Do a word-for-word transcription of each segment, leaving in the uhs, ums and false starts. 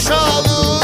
buluşalım.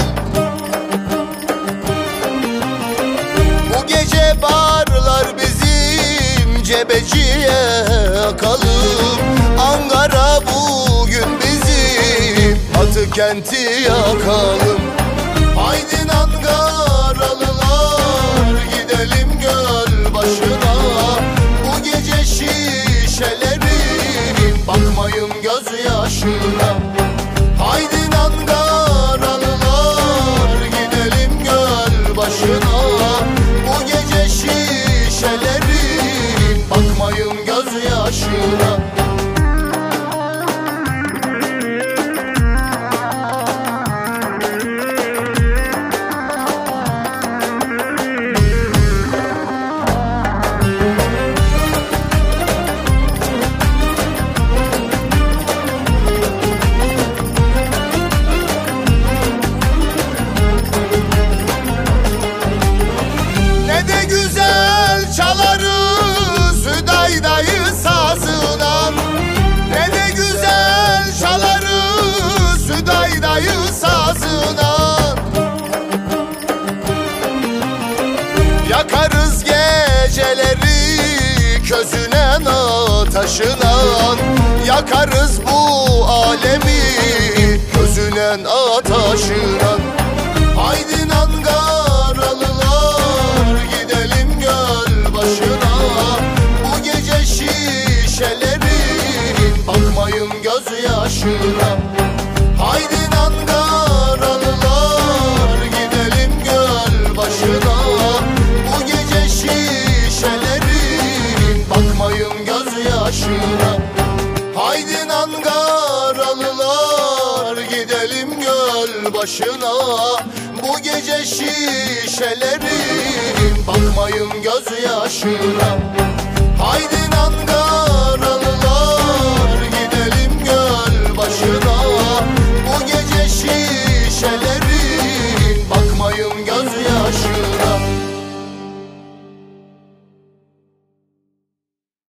Bu gece barlar bizim Cebeciye akalım. Ankara bugün bizim, Batı kenti yakalım. Haydin Ankaralılar, gidelim göl başına. Bu gece şişelerin, bakmayın gözyaşına. Haydin Ankaralılar, gidelim göl başına. Bu gece şişelerin, bakmayın gözyaşına. Yakarız geceleri közünen ataşınan. Yakarız bu alemi közünen ataşınan. Haydin Ankaralılar, gidelim göl başına. Bu gece şişelerin, bakmayın gözyaşına. Haydin Ankaralılar, gidelim göl başına. Bu gece şişelerin, bakmayın gözyaşına. Haydin Ankaralılar, gidelim göl başına. Bu gece şişelerin, bakmayın gözyaşına. Haydin Ankaralılar, gidelim göl başına. Bu gece şişelerin,